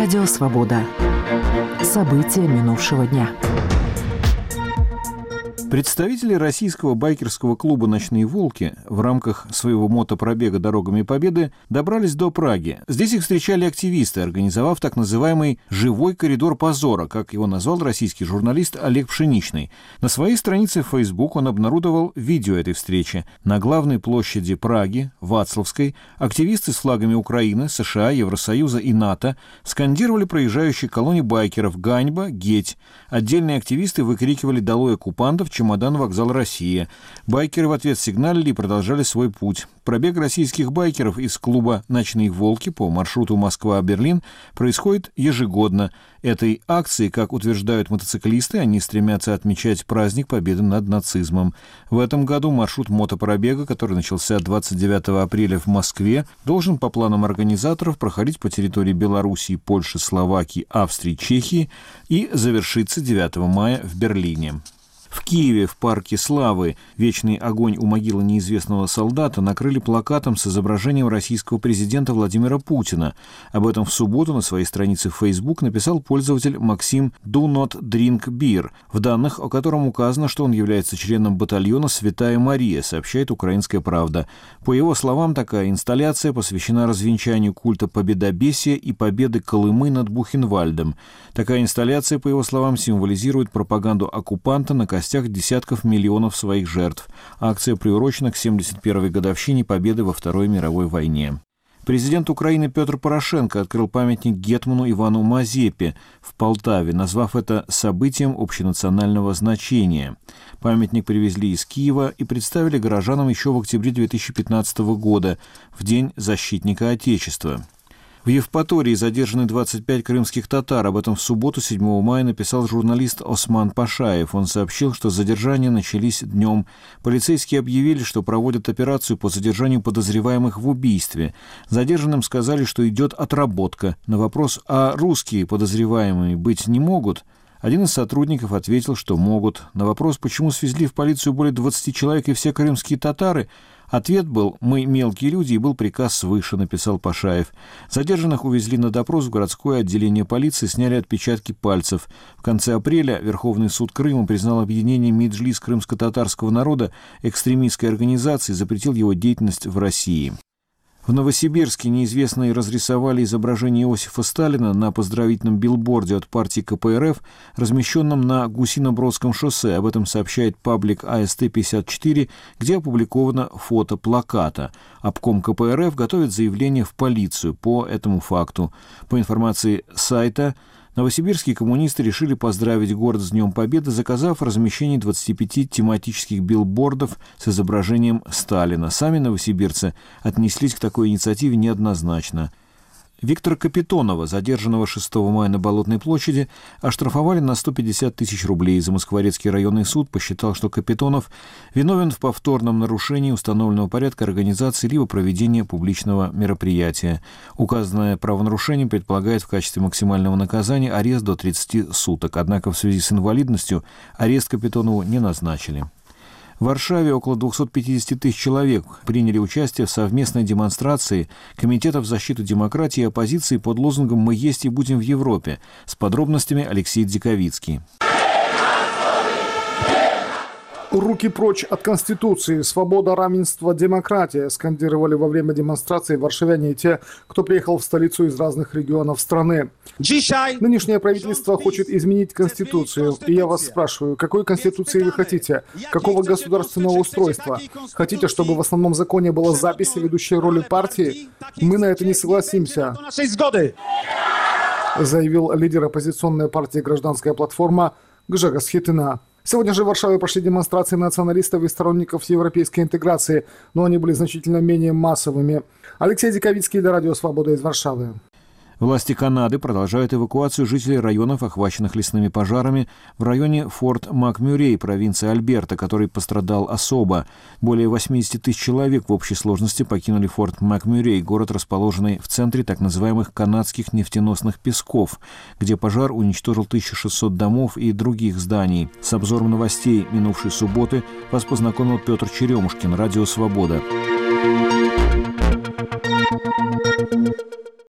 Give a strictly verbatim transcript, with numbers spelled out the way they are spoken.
Радио «Свобода». События минувшего дня. Представители российского байкерского клуба «Ночные волки» в рамках своего мотопробега «Дорогами Победы» добрались до Праги. Здесь их встречали активисты, организовав так называемый «живой коридор позора», как его назвал российский журналист Олег Пшеничный. На своей странице в Facebook он обнародовал видео этой встречи. На главной площади Праги, Вацлавской, активисты с флагами Украины, США, Евросоюза и НАТО скандировали проезжающей колонне байкеров «Ганьба! Геть!». Отдельные активисты выкрикивали «Долой оккупантов! Чемодан, вокзал, Россия!». Байкеры в ответ сигналили и продолжали свой путь. Пробег российских байкеров из клуба «Ночные волки» по маршруту Москва-Берлин происходит ежегодно. Этой акции, как утверждают мотоциклисты, они стремятся отмечать праздник победы над нацизмом. В этом году маршрут мотопробега, который начался двадцать девятого апреля в Москве, должен по планам организаторов проходить по территории Белоруссии, Польши, Словакии, Австрии, Чехии и завершиться девятого мая в Берлине. В Киеве в парке Славы «Вечный огонь у могилы неизвестного солдата» накрыли плакатом с изображением российского президента Владимира Путина. Об этом в субботу на своей странице в Facebook написал пользователь Максим «Do not drink beer», в данных о котором указано, что он является членом батальона «Святая Мария», сообщает «Украинская правда». По его словам, такая инсталляция посвящена развенчанию культа победобесия и победы Колымы над Бухенвальдом. Такая инсталляция, по его словам, символизирует пропаганду оккупанта на костях десятков миллионов своих жертв. Акция приурочена к семьдесят первой годовщине победы во Второй мировой войне. Президент Украины Петр Порошенко открыл памятник гетману Ивану Мазепе в Полтаве, назвав это событием общенационального значения. Памятник привезли из Киева и представили горожанам еще в октябре две тысячи пятнадцатого года, в День защитника Отечества. В Евпатории задержаны двадцать пять крымских татар. Об этом в субботу, седьмого мая, написал журналист Осман Пашаев. Он сообщил, что задержания начались днем. Полицейские объявили, что проводят операцию по задержанию подозреваемых в убийстве. Задержанным сказали, что идет отработка. На вопрос, а русские подозреваемые быть не могут, один из сотрудников ответил, что могут. На вопрос, почему свезли в полицию более двадцати человек и все крымские татары, ответ был «Мы мелкие люди» и был приказ свыше, написал Пашаев. Задержанных увезли на допрос в городское отделение полиции, сняли отпечатки пальцев. В конце апреля Верховный суд Крыма признал объединение Меджлис крымско-татарского народа экстремистской организацией и запретил его деятельность в России. В Новосибирске неизвестные разрисовали изображение Иосифа Сталина на поздравительном билборде от партии ка пэ эр эф, размещенном на Гусинобродском шоссе. Об этом сообщает паблик а эс тэ пятьдесят четыре, где опубликовано фото плаката. Обком ка пэ эр эф готовит заявление в полицию по этому факту. По информации сайта, новосибирские коммунисты решили поздравить город с Днем Победы, заказав размещение двадцати пяти тематических билбордов с изображением Сталина. Сами новосибирцы отнеслись к такой инициативе неоднозначно. Виктора Капитонова, задержанного шестого мая на Болотной площади, оштрафовали на сто пятьдесят тысяч рублей. Замоскворецкий районный суд посчитал, что Капитонов виновен в повторном нарушении установленного порядка организации либо проведения публичного мероприятия. Указанное правонарушение предполагает в качестве максимального наказания арест до тридцати суток. Однако в связи с инвалидностью арест Капитонову не назначили. В Варшаве около двухсот пятидесяти тысяч человек приняли участие в совместной демонстрации Комитетов защиты демократии и оппозиции под лозунгом «Мы есть и будем в Европе». С подробностями Алексей Диковицкий. «Руки прочь от Конституции! Свобода, равенство, демократия!» скандировали во время демонстрации варшавяне и те, кто приехал в столицу из разных регионов страны. Нынешнее правительство хочет изменить Конституцию. И я вас спрашиваю, какой Конституции вы хотите? Какого государственного устройства? Хотите, чтобы в основном законе была запись о ведущей роли партии? Мы на это не согласимся, заявил лидер оппозиционной партии «Гражданская платформа» Гжегос Хитина. Сегодня же в Варшаве прошли демонстрации националистов и сторонников европейской интеграции, но они были значительно менее массовыми. Алексей Диковицкий для Радио Свобода из Варшавы. Власти Канады продолжают эвакуацию жителей районов, охваченных лесными пожарами, в районе Форт Макмюррей, провинции Альберта, который пострадал особо. Более восемьдесят тысяч человек в общей сложности покинули Форт Макмюррей, город, расположенный в центре так называемых канадских нефтеносных песков, где пожар уничтожил тысячу шестьсот домов и других зданий. С обзором новостей минувшей субботы вас познакомил Петр Черемушкин, Радио Свобода.